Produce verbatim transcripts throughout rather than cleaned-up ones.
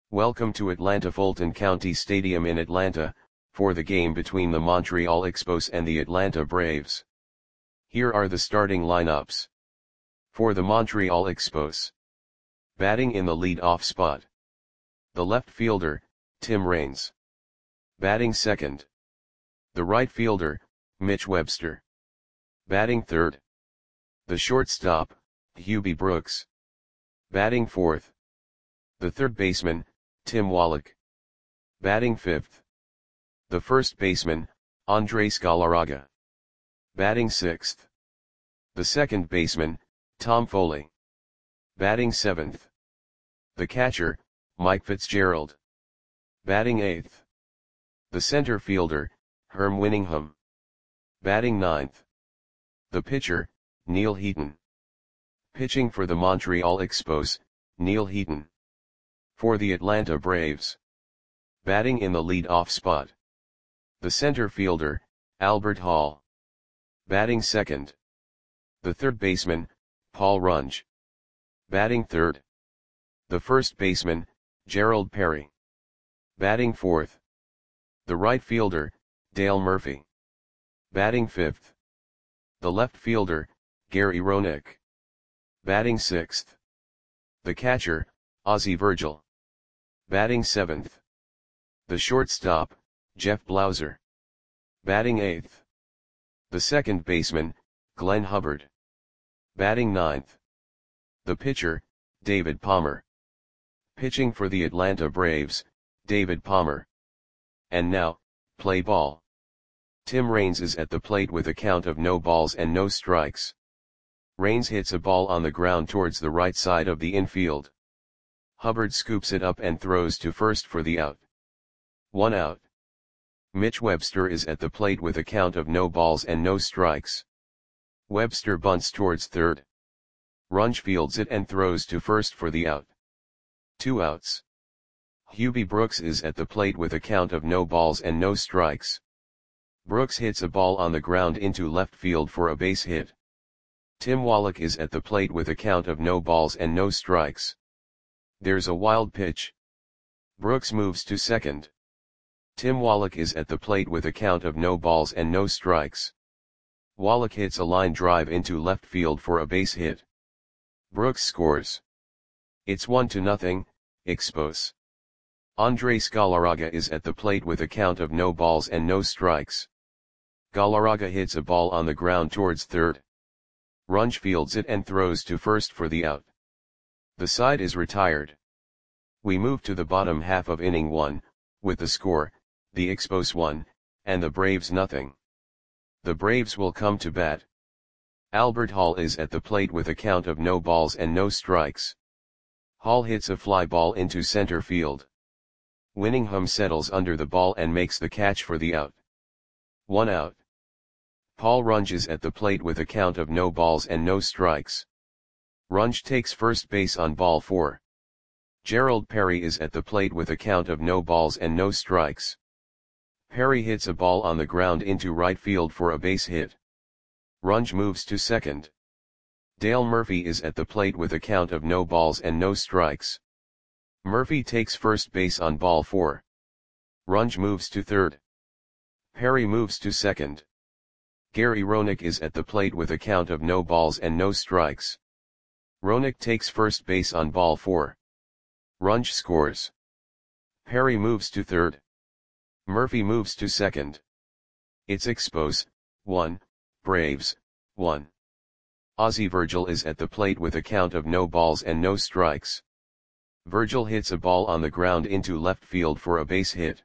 Welcome to Atlanta Fulton County Stadium in Atlanta, for the game between the Montreal Expos and the Atlanta Braves. Here are the starting lineups. For the Montreal Expos. Batting in the lead-off spot. The left fielder, Tim Raines. Batting second. The right fielder, Mitch Webster. Batting third. The shortstop, Hubie Brooks. Batting fourth. The third baseman, Tim Wallach. Batting fifth. The first baseman, Andres Galarraga. Batting sixth. The second baseman, Tom Foley. Batting seventh. The catcher, Mike Fitzgerald. Batting eighth. The center fielder, Herm Winningham. Batting ninth. The pitcher, Neil Heaton. Pitching for the Montreal Expos, Neil Heaton. For the Atlanta Braves. Batting in the lead-off spot. The center fielder, Albert Hall. Batting second. The third baseman, Paul Runge. Batting third. The first baseman, Gerald Perry. Batting fourth. The right fielder, Dale Murphy. Batting fifth. The left fielder, Gary Roenick. Batting sixth. The catcher, Ozzie Virgil. Batting seventh. The shortstop, Jeff Blauser. Batting eighth. The second baseman, Glenn Hubbard. Batting ninth. The pitcher, David Palmer. Pitching for the Atlanta Braves, David Palmer. And now, play ball. Tim Raines is at the plate with a count of no balls and no strikes. Raines hits a ball on the ground towards the right side of the infield. Hubbard scoops it up and throws to first for the out. One out. Mitch Webster is at the plate with a count of no balls and no strikes. Webster bunts towards third. Runge fields it and throws to first for the out. Two outs. Hubie Brooks is at the plate with a count of no balls and no strikes. Brooks hits a ball on the ground into left field for a base hit. Tim Wallach is at the plate with a count of no balls and no strikes. There's a wild pitch. Brooks moves to second. Tim Wallach is at the plate with a count of no balls and no strikes. Wallach hits a line drive into left field for a base hit. Brooks scores. It's one to nothing, Expos. Andres Galarraga is at the plate with a count of no balls and no strikes. Galarraga hits a ball on the ground towards third. Runge fields it and throws to first for the out. The side is retired. We move to the bottom half of inning one, with the score, the Expos one, and the Braves nothing. The Braves will come to bat. Albert Hall is at the plate with a count of no balls and no strikes. Hall hits a fly ball into center field. Winningham settles under the ball and makes the catch for the out. One out. Paul Runge is at the plate with a count of no balls and no strikes. Runge takes first base on ball four. Gerald Perry is at the plate with a count of no balls and no strikes. Perry hits a ball on the ground into right field for a base hit. Runge moves to second. Dale Murphy is at the plate with a count of no balls and no strikes. Murphy takes first base on ball four. Runge moves to third. Perry moves to second. Gary Roenick is at the plate with a count of no balls and no strikes. Roenick takes first base on ball four. Runge scores. Perry moves to third. Murphy moves to second. It's Expos, one, Braves, one. Ozzie Virgil is at the plate with a count of no balls and no strikes. Virgil hits a ball on the ground into left field for a base hit.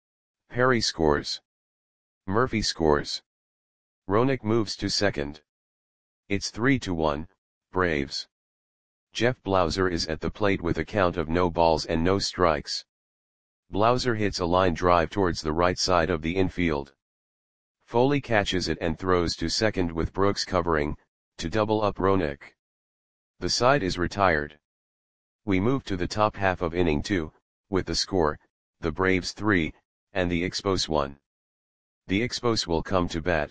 Perry scores. Murphy scores. Roenick moves to second. It's three to one, Braves. Jeff Blauser is at the plate with a count of no balls and no strikes. Blauser hits a line drive towards the right side of the infield. Foley catches it and throws to second with Brooks covering, to double up Roenick. The side is retired. We move to the top half of inning two, with the score, the Braves three, and the Expos one. The Expos will come to bat.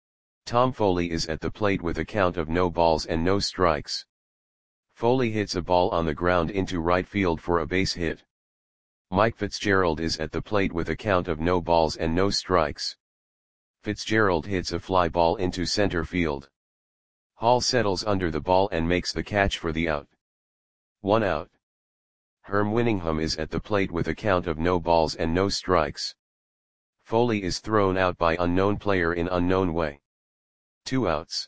Tom Foley is at the plate with a count of no balls and no strikes. Foley hits a ball on the ground into right field for a base hit. Mike Fitzgerald is at the plate with a count of no balls and no strikes. Fitzgerald hits a fly ball into center field. Hall settles under the ball and makes the catch for the out. One out. Herm Winningham is at the plate with a count of no balls and no strikes. Foley is thrown out by unknown player in unknown way. Two outs.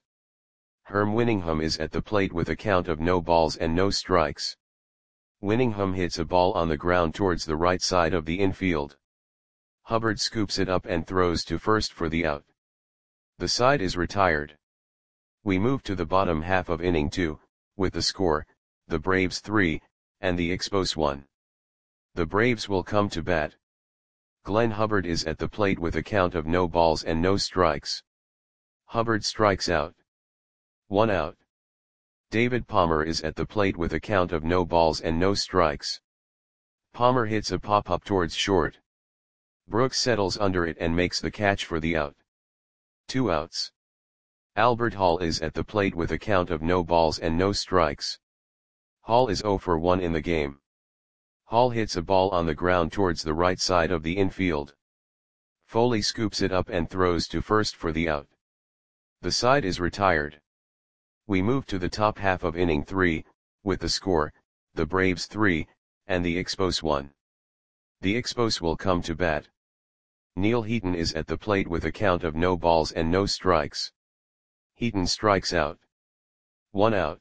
Herm Winningham is at the plate with a count of no balls and no strikes. Winningham hits a ball on the ground towards the right side of the infield. Hubbard scoops it up and throws to first for the out. The side is retired. We move to the bottom half of inning two, with the score, the Braves three, and the Expos one. The Braves will come to bat. Glenn Hubbard is at the plate with a count of no balls and no strikes. Hubbard strikes out. One out. David Palmer is at the plate with a count of no balls and no strikes. Palmer hits a pop-up towards short. Brooks settles under it and makes the catch for the out. Two outs. Albert Hall is at the plate with a count of no balls and no strikes. Hall is oh for one in the game. Hall hits a ball on the ground towards the right side of the infield. Foley scoops it up and throws to first for the out. The side is retired. We move to the top half of inning three, with the score, the Braves three, and the Expos one. The Expos will come to bat. Neil Heaton is at the plate with a count of no balls and no strikes. Heaton strikes out. One out.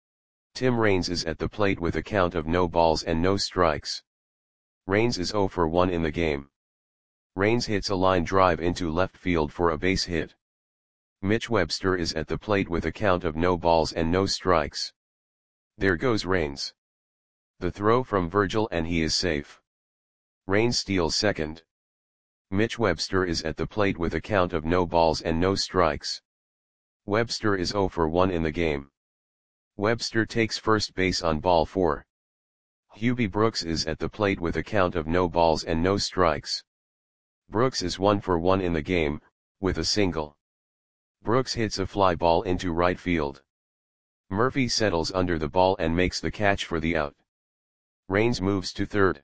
Tim Raines is at the plate with a count of no balls and no strikes. Raines is oh for one in the game. Raines hits a line drive into left field for a base hit. Mitch Webster is at the plate with a count of no balls and no strikes. There goes Raines. The throw from Virgil and he is safe. Raines steals second. Mitch Webster is at the plate with a count of no balls and no strikes. Webster is oh for one in the game. Webster takes first base on ball four. Hubie Brooks is at the plate with a count of no balls and no strikes. Brooks is one for one in the game, with a single. Brooks hits a fly ball into right field. Murphy settles under the ball and makes the catch for the out. Raines moves to third.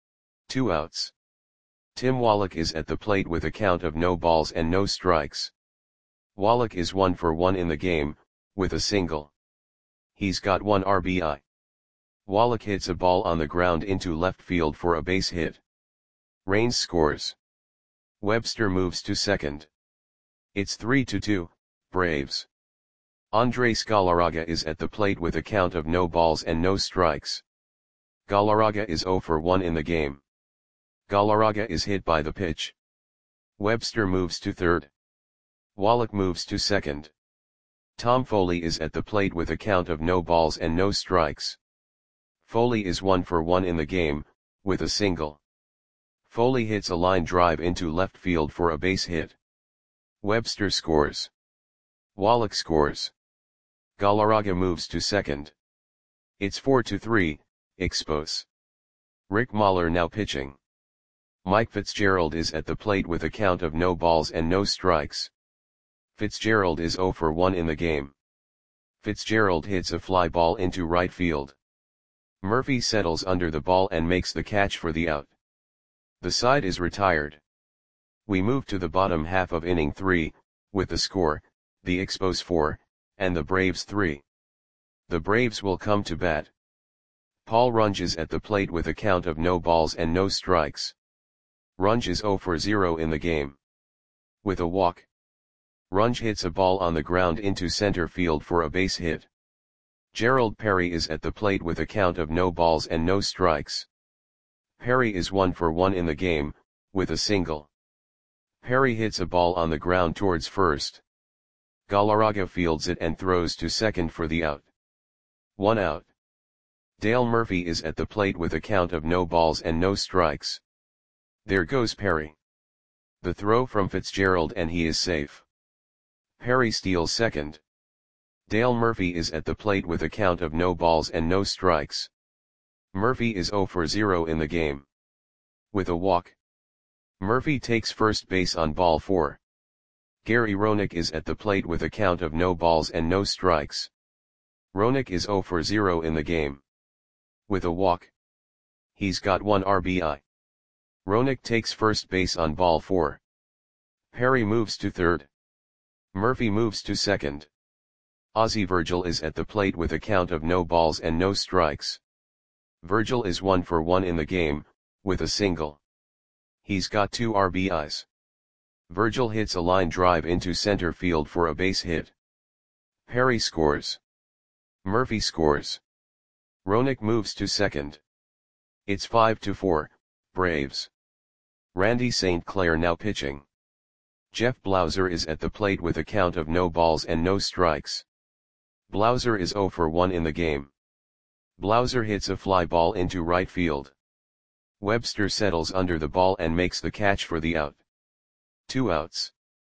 Two outs. Tim Wallach is at the plate with a count of no balls and no strikes. Wallach is one for one in the game, with a single. He's got one R B I. Wallach hits a ball on the ground into left field for a base hit. Raines scores. Webster moves to second. It's three to two, Braves. Andres Galarraga is at the plate with a count of no balls and no strikes. Galarraga is oh for one in the game. Galarraga is hit by the pitch. Webster moves to third. Wallach moves to second. Tom Foley is at the plate with a count of no balls and no strikes. Foley is one for one in the game, with a single. Foley hits a line drive into left field for a base hit. Webster scores. Wallach scores. Galarraga moves to second. It's four to three, Expos. Rick Mahler now pitching. Mike Fitzgerald is at the plate with a count of no balls and no strikes. Fitzgerald is oh for one in the game. Fitzgerald hits a fly ball into right field. Murphy settles under the ball and makes the catch for the out. The side is retired. We move to the bottom half of inning three, with the score, the Expos four, and the Braves three. The Braves will come to bat. Paul Runge is at the plate with a count of no balls and no strikes. Runge is oh for zero in the game. With a walk. Runge hits a ball on the ground into center field for a base hit. Gerald Perry is at the plate with a count of no balls and no strikes. Perry is one for one in the game, with a single. Perry hits a ball on the ground towards first. Galarraga fields it and throws to second for the out. One out. Dale Murphy is at the plate with a count of no balls and no strikes. There goes Perry. The throw from Fitzgerald and he is safe. Perry steals second. Dale Murphy is at the plate with a count of no balls and no strikes. Murphy is oh for zero in the game. With a walk. Murphy takes first base on ball four. Gary Roenick is at the plate with a count of no balls and no strikes. Roenick is oh for zero in the game. With a walk. He's got one R B I. Roenick takes first base on ball four. Perry moves to third. Murphy moves to second. Ozzie Virgil is at the plate with a count of no balls and no strikes. Virgil is one for one in the game, with a single. He's got two R B Is. Virgil hits a line drive into center field for a base hit. Perry scores. Murphy scores. Roenick moves to second. It's five to four, Braves. Randy Saint Clair now pitching. Jeff Blauser is at the plate with a count of no balls and no strikes. Blauser is zero for one in the game. Blauser hits a fly ball into right field. Webster settles under the ball and makes the catch for the out. Two outs.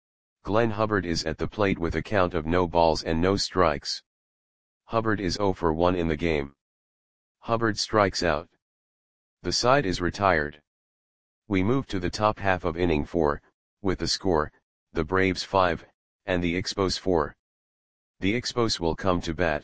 Glenn Hubbard is at the plate with a count of no balls and no strikes. Hubbard is zero for one in the game. Hubbard strikes out. The side is retired. We move to the top half of inning four, with the score, the Braves five, and the Expos four. The Expos will come to bat.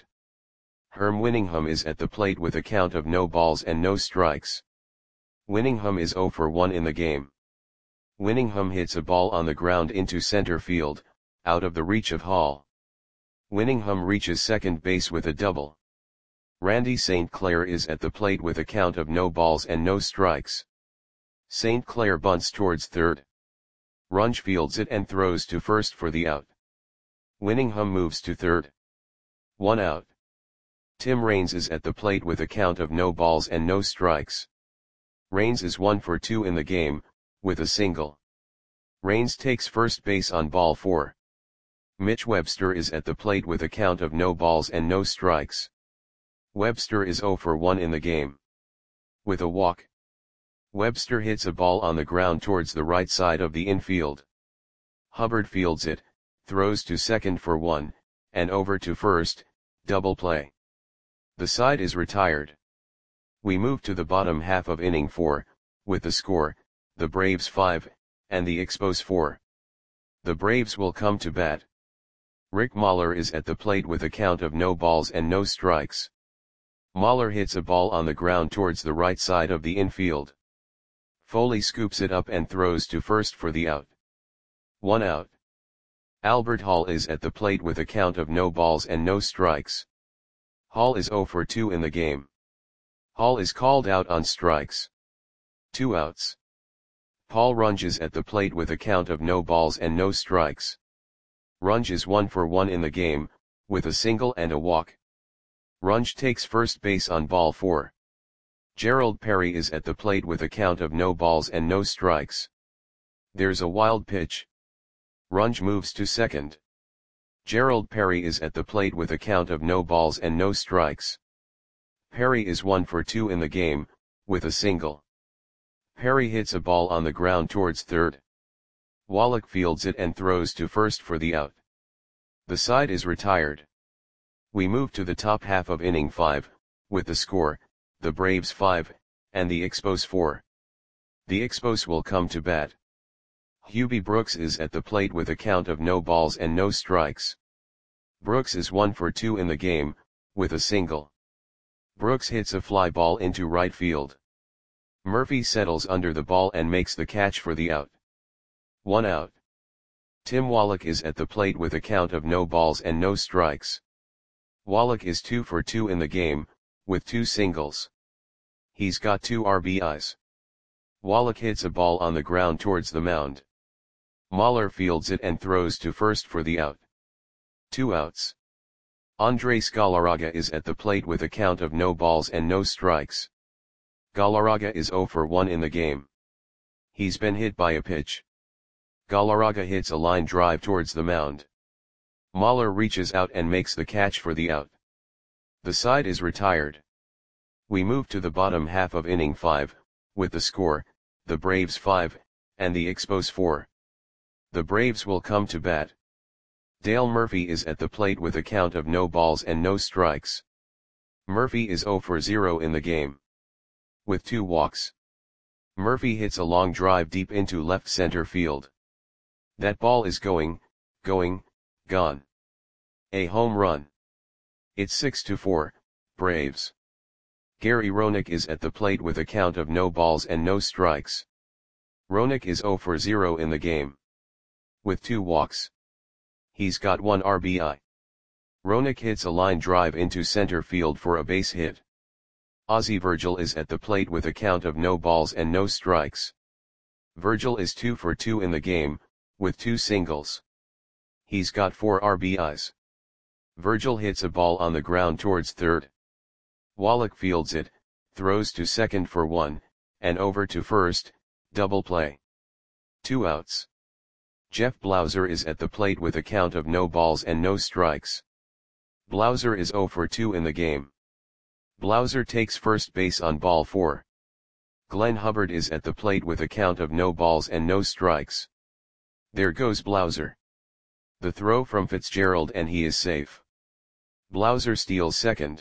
Herm Winningham is at the plate with a count of no balls and no strikes. Winningham is zero for one in the game. Winningham hits a ball on the ground into center field, out of the reach of Hall. Winningham reaches second base with a double. Randy Saint Clair is at the plate with a count of no balls and no strikes. Saint Clair bunts towards third. Runge fields it and throws to first for the out. Winningham moves to third. One out. Tim Raines is at the plate with a count of no balls and no strikes. Raines is one for two in the game, with a single. Raines takes first base on ball four. Mitch Webster is at the plate with a count of no balls and no strikes. Webster is zero for one in the game. With a walk. Webster hits a ball on the ground towards the right side of the infield. Hubbard fields it, throws to second for one, and over to first, double play. The side is retired. We move to the bottom half of inning four, with the score, the Braves five, and the Expos four. The Braves will come to bat. Rick Mahler is at the plate with a count of no balls and no strikes. Mahler hits a ball on the ground towards the right side of the infield. Foley scoops it up and throws to first for the out. One out. Albert Hall is at the plate with a count of no balls and no strikes. Hall is zero for two in the game. Hall is called out on strikes. Two outs. Paul Runge is at the plate with a count of no balls and no strikes. Runge is one for one in the game, with a single and a walk. Runge takes first base on ball four. Gerald Perry is at the plate with a count of no balls and no strikes. There's a wild pitch. Runge moves to second. Gerald Perry is at the plate with a count of no balls and no strikes. Perry is one for two in the game, with a single. Perry hits a ball on the ground towards third. Wallach fields it and throws to first for the out. The side is retired. We move to the top half of inning five, with the score, the Braves five, and the Expos four. The Expos will come to bat. Hubie Brooks is at the plate with a count of no balls and no strikes. Brooks is one for two in the game, with a single. Brooks hits a fly ball into right field. Murphy settles under the ball and makes the catch for the out. One out. Tim Wallach is at the plate with a count of no balls and no strikes. Wallach is two for two in the game, with two singles. He's got two R B Is. Wallach hits a ball on the ground towards the mound. Mahler fields it and throws to first for the out. Two outs. Andres Galarraga is at the plate with a count of no balls and no strikes. Galarraga is zero for one in the game. He's been hit by a pitch. Galarraga hits a line drive towards the mound. Mahler reaches out and makes the catch for the out. The side is retired. We move to the bottom half of inning five, with the score, the Braves five, and the Expos four. The Braves will come to bat. Dale Murphy is at the plate with a count of no balls and no strikes. Murphy is zero for zero in the game. With two walks. Murphy hits a long drive deep into left center field. That ball is going, going, gone. A home run. It's six to four, Braves. Gary Roenick is at the plate with a count of no balls and no strikes. Roenick is zero for zero in the game. With two walks. He's got one R B I. Roenick hits a line drive into center field for a base hit. Ozzie Virgil is at the plate with a count of no balls and no strikes. Virgil is two for two in the game, with two singles. He's got four R B Is. Virgil hits a ball on the ground towards third. Wallach fields it, throws to second for one, and over to first, double play. Two outs. Jeff Blauser is at the plate with a count of no balls and no strikes. Blauser is zero for two in the game. Blauser takes first base on ball four. Glenn Hubbard is at the plate with a count of no balls and no strikes. There goes Blauser. The throw from Fitzgerald and he is safe. Blauser steals second.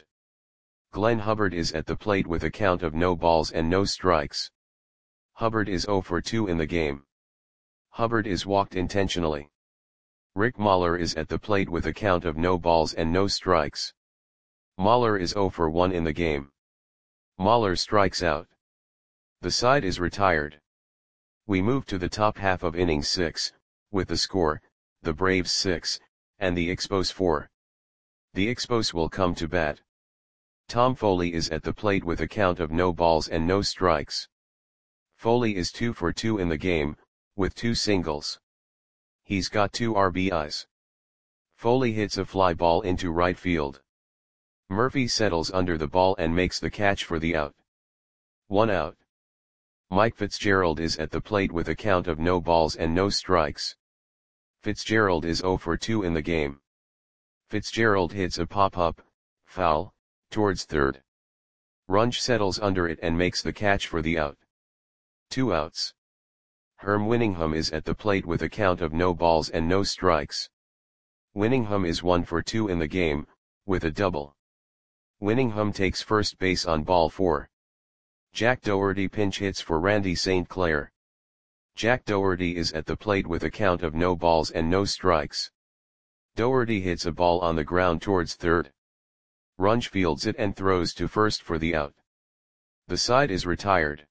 Glenn Hubbard is at the plate with a count of no balls and no strikes. Hubbard is zero for two in the game. Hubbard is walked intentionally. Rick Mahler is at the plate with a count of no balls and no strikes. Mahler is zero for one in the game. Mahler strikes out. The side is retired. We move to the top half of inning six, with the score, the Braves six, and the Expos four. The Expos will come to bat. Tom Foley is at the plate with a count of no balls and no strikes. Foley is two for two in the game, with two singles. He's got two R B Is. Foley hits a fly ball into right field. Murphy settles under the ball and makes the catch for the out. One out. Mike Fitzgerald is at the plate with a count of no balls and no strikes. Fitzgerald is zero for two in the game. Fitzgerald hits a pop-up, foul, towards third. Runge settles under it and makes the catch for the out. Two outs. Herm Winningham is at the plate with a count of no balls and no strikes. Winningham is one for two in the game, with a double. Winningham takes first base on ball four. Jack Dougherty pinch hits for Randy Saint Clair. Jack Dougherty is at the plate with a count of no balls and no strikes. Dougherty hits a ball on the ground towards third. Runge fields it and throws to first for the out. The side is retired.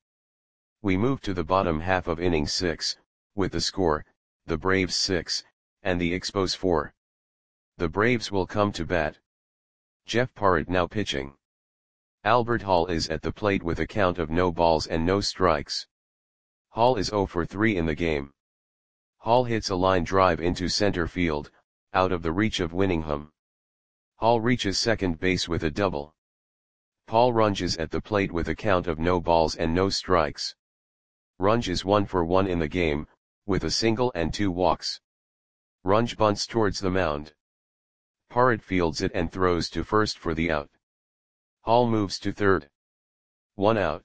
We move to the bottom half of inning six, with the score, the Braves six, and the Expos four. The Braves will come to bat. Jeff Parrott now pitching. Albert Hall is at the plate with a count of no balls and no strikes. Hall is zero for three in the game. Hall hits a line drive into center field, out of the reach of Winningham. Hall reaches second base with a double. Paul Runge is at the plate with a count of no balls and no strikes. Runge is one for one in the game, with a single and two walks. Runge bunts towards the mound. Parrott fields it and throws to first for the out. Hall moves to third. One out.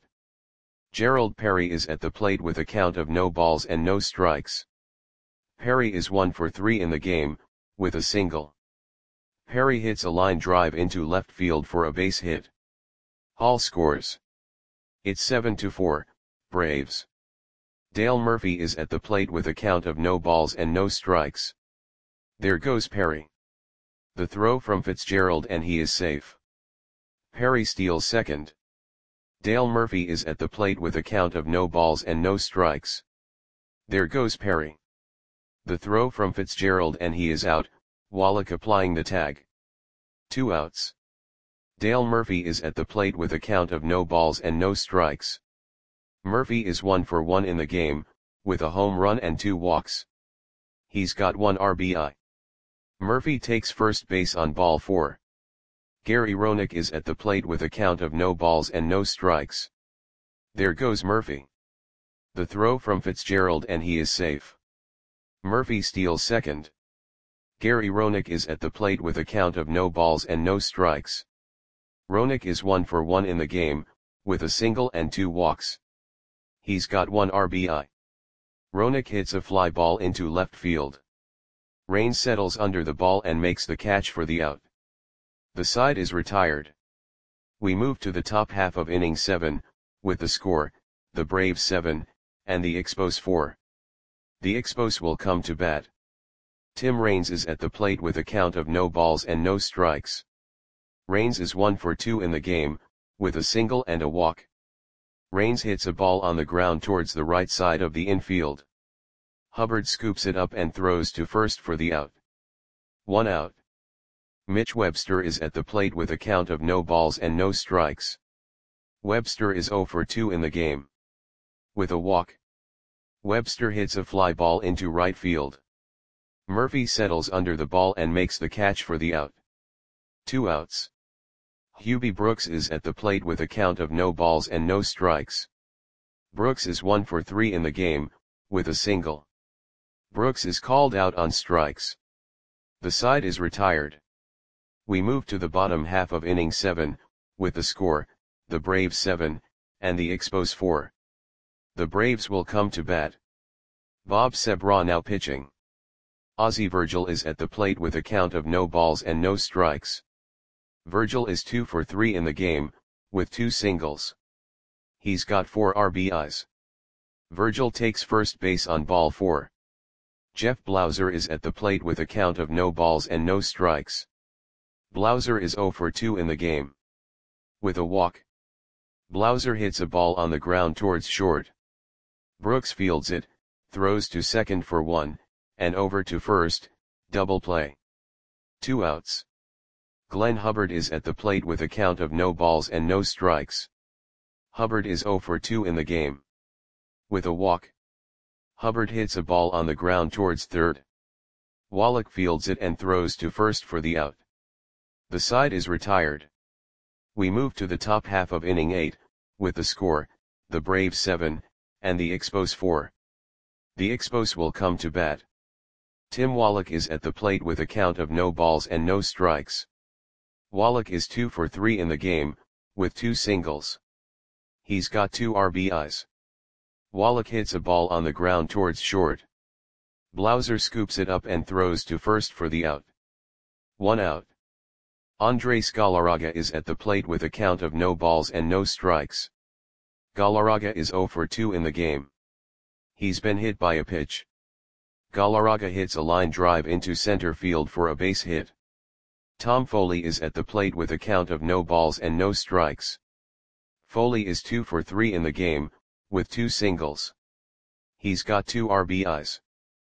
Gerald Perry is at the plate with a count of no balls and no strikes. Perry is one for three in the game, with a single. Perry hits a line drive into left field for a base hit. Hall scores. It's seven to four, Braves. Dale Murphy is at the plate with a count of no balls and no strikes. There goes Perry. The throw from Fitzgerald and he is safe. Perry steals second. Dale Murphy is at the plate with a count of no balls and no strikes. There goes Perry. The throw from Fitzgerald and he is out, Wallach applying the tag. Two outs. Dale Murphy is at the plate with a count of no balls and no strikes. Murphy is one for one in the game, with a home run and two walks. He's got one R B I. Murphy takes first base on ball four. Gary Roenick is at the plate with a count of no balls and no strikes. There goes Murphy. The throw from Fitzgerald and he is safe. Murphy steals second. Gary Roenick is at the plate with a count of no balls and no strikes. Roenick is one for one in the game, with a single and two walks. He's got one R B I. Roenick hits a fly ball into left field. Rain settles under the ball and makes the catch for the out. The side is retired. We move to the top half of inning seven, with the score, the Braves seven, and the Expos four. The Expos will come to bat. Tim Raines is at the plate with a count of no balls and no strikes. Raines is one for two in the game, with a single and a walk. Raines hits a ball on the ground towards the right side of the infield. Hubbard scoops it up and throws to first for the out. One out. Mitch Webster is at the plate with a count of no balls and no strikes. Webster is zero for two in the game. With a walk, Webster hits a fly ball into right field. Murphy settles under the ball and makes the catch for the out. Two outs. Hubie Brooks is at the plate with a count of no balls and no strikes. Brooks is one for three in the game, with a single. Brooks is called out on strikes. The side is retired. We move to the bottom half of inning seven, with the score, the Braves seven, and the Expos four. The Braves will come to bat. Bob Sebra now pitching. Ozzie Virgil is at the plate with a count of no balls and no strikes. Virgil is two for three in the game, with two singles. He's got four R B Is. Virgil takes first base on ball four. Jeff Blauser is at the plate with a count of no balls and no strikes. Blauser is zero for two in the game. With a walk, Blauser hits a ball on the ground towards short. Brooks fields it, throws to second for one, and over to first, double play. Two outs. Glenn Hubbard is at the plate with a count of no balls and no strikes. Hubbard is zero for two in the game. With a walk, Hubbard hits a ball on the ground towards third. Wallach fields it and throws to first for the out. The side is retired. We move to the top half of inning eight, with the score, the Braves seven, and the Expos four. The Expos will come to bat. Tim Wallach is at the plate with a count of no balls and no strikes. Wallach is two for three in the game, with two singles. He's got two R B Is. Wallach hits a ball on the ground towards short. Blauser scoops it up and throws to first for the out. One out. Andres Galarraga is at the plate with a count of no balls and no strikes. Galarraga is zero for two in the game. He's been hit by a pitch. Galarraga hits a line drive into center field for a base hit. Tom Foley is at the plate with a count of no balls and no strikes. Foley is two for three in the game, with two singles. He's got two R B Is.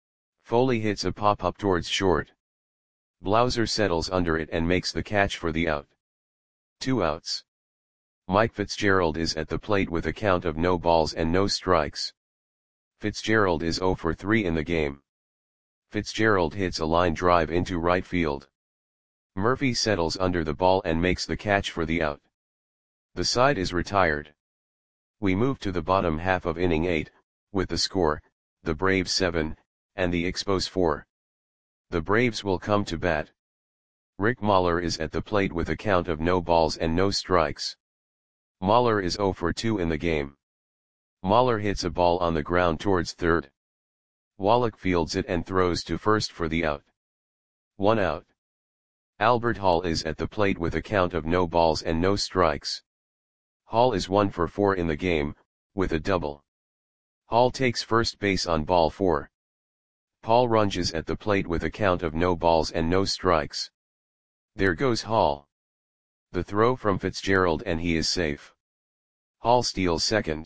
Foley hits a pop-up towards short. Blauser settles under it and makes the catch for the out. Two outs. Mike Fitzgerald is at the plate with a count of no balls and no strikes. Fitzgerald is zero for three in the game. Fitzgerald hits a line drive into right field. Murphy settles under the ball and makes the catch for the out. The side is retired. We move to the bottom half of inning eight, with the score, the Braves seven, and the Expos four. The Braves will come to bat. Rick Mahler is at the plate with a count of no balls and no strikes. Mahler is zero for two in the game. Mahler hits a ball on the ground towards third. Wallach fields it and throws to first for the out. One out. Albert Hall is at the plate with a count of no balls and no strikes. Hall is one for four in the game, with a double. Hall takes first base on ball four. Paul Runge is at the plate with a count of no balls and no strikes. There goes Hall. The throw from Fitzgerald and he is safe. Hall steals second.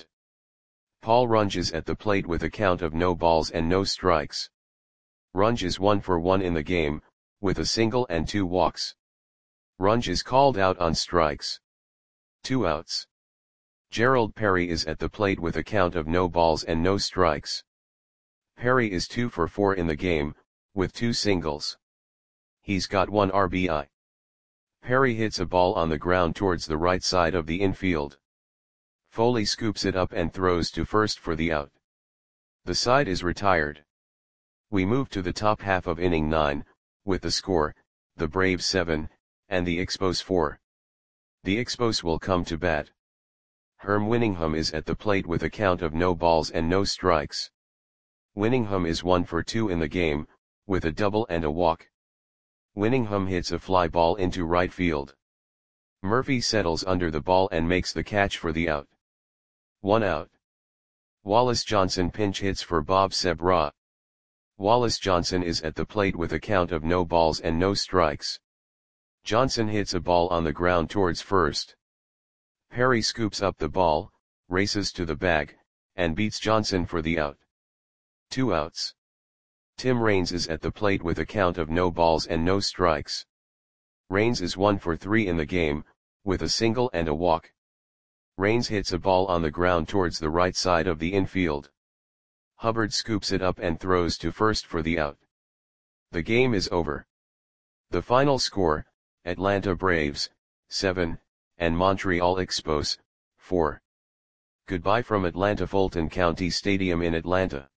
Paul Runge is at the plate with a count of no balls and no strikes. Runge is one for one in the game, with a single and two walks. Runge is called out on strikes. Two outs. Gerald Perry is at the plate with a count of no balls and no strikes. Perry is two for four in the game, with two singles. He's got one R B I. Perry hits a ball on the ground towards the right side of the infield. Foley scoops it up and throws to first for the out. The side is retired. We move to the top half of inning nine, with the score, the Braves seven, and the Expos four. The Expos will come to bat. Herm Winningham is at the plate with a count of no balls and no strikes. Winningham is one for two in the game, with a double and a walk. Winningham hits a fly ball into right field. Murphy settles under the ball and makes the catch for the out. One out. Wallace Johnson pinch hits for Bob Sebra. Wallace Johnson is at the plate with a count of no balls and no strikes. Johnson hits a ball on the ground towards first. Perry scoops up the ball, races to the bag, and beats Johnson for the out. Two outs. Tim Raines is at the plate with a count of no balls and no strikes. Raines is one for three in the game, with a single and a walk. Raines hits a ball on the ground towards the right side of the infield. Hubbard scoops it up and throws to first for the out. The game is over. The final score, Atlanta Braves, seven, and Montreal Expos, four. Goodbye from Atlanta Fulton County Stadium in Atlanta.